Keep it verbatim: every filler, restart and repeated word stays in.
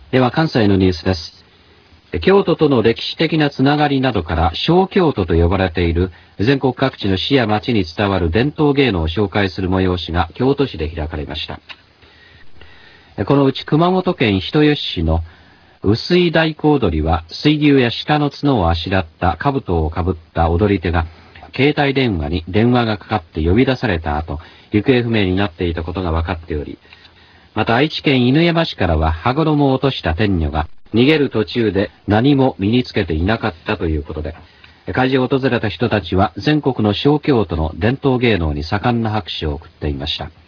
では関西のニュースです。京都との歴史的なつながりなどから小京都と呼ばれている全国各地の市や町に伝わる伝統芸能を紹介する催しが京都市で開かれました。このうち熊本県人吉市の臼井太鼓踊りは水牛や鹿の角をあしらった兜をかぶった踊り手が携帯電話に電話がかかって呼び出された後、行方不明になっていたことが分かっており、また愛知県犬山市からは羽衣を落とした天女が逃げる途中で何も身につけていなかったということで、会場を訪れた人たちは全国の小京都の伝統芸能に盛んな拍手を送っていました。